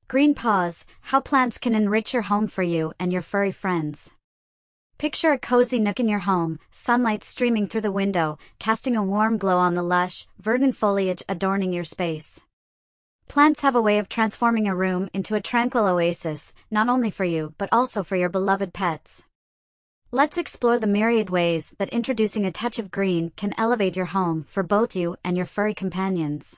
Green Paws, how plants can enrich your home for you and your furry friends. Picture a cozy nook in your home, sunlight streaming through the window, casting a warm glow on the lush, verdant foliage adorning your space. Plants have a way of transforming a room into a tranquil oasis, not only for you but also for your beloved pets. Let's explore the myriad ways that introducing a touch of green can elevate your home for both you and your furry companions.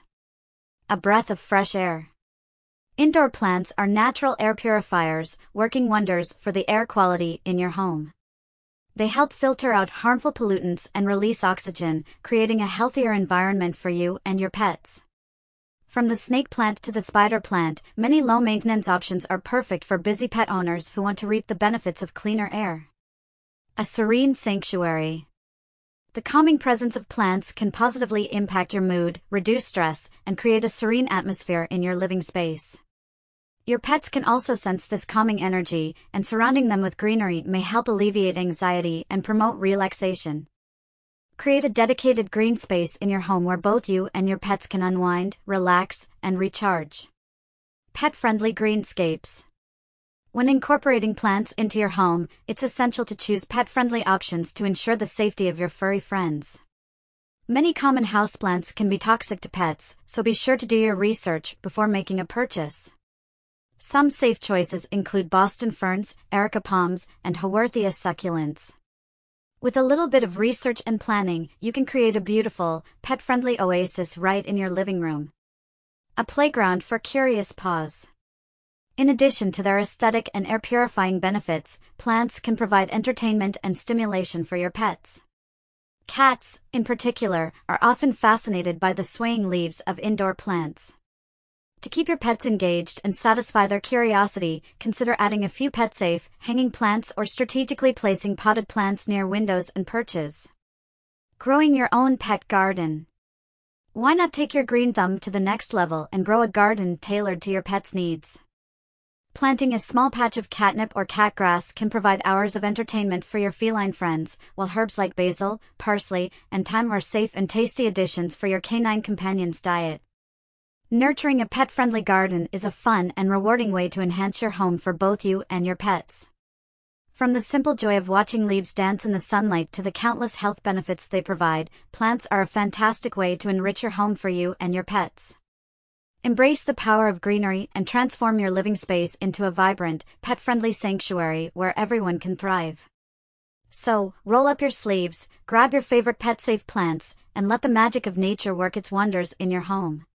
A breath of fresh air. Indoor plants are natural air purifiers, working wonders for the air quality in your home. They help filter out harmful pollutants and release oxygen, creating a healthier environment for you and your pets. From the snake plant to the spider plant, many low-maintenance options are perfect for busy pet owners who want to reap the benefits of cleaner air. A serene sanctuary. The calming presence of plants can positively impact your mood, reduce stress, and create a serene atmosphere in your living space. Your pets can also sense this calming energy, and surrounding them with greenery may help alleviate anxiety and promote relaxation. Create a dedicated green space in your home where both you and your pets can unwind, relax, and recharge. Pet-friendly greenscapes. When incorporating plants into your home, it's essential to choose pet-friendly options to ensure the safety of your furry friends. Many common houseplants can be toxic to pets, so be sure to do your research before making a purchase. Some safe choices include Boston ferns, Erica palms, and Haworthia succulents. With a little bit of research and planning, you can create a beautiful, pet-friendly oasis right in your living room. A playground for curious paws. In addition to their aesthetic and air-purifying benefits, plants can provide entertainment and stimulation for your pets. Cats, in particular, are often fascinated by the swaying leaves of indoor plants. To keep your pets engaged and satisfy their curiosity, consider adding a few pet-safe, hanging plants or strategically placing potted plants near windows and perches. Growing your own pet garden. Why not take your green thumb to the next level and grow a garden tailored to your pet's needs? Planting a small patch of catnip or catgrass can provide hours of entertainment for your feline friends, while herbs like basil, parsley, and thyme are safe and tasty additions for your canine companion's diet. Nurturing a pet-friendly garden is a fun and rewarding way to enhance your home for both you and your pets. From the simple joy of watching leaves dance in the sunlight to the countless health benefits they provide, plants are a fantastic way to enrich your home for you and your pets. Embrace the power of greenery and transform your living space into a vibrant, pet-friendly sanctuary where everyone can thrive. So, roll up your sleeves, grab your favorite pet-safe plants, and let the magic of nature work its wonders in your home.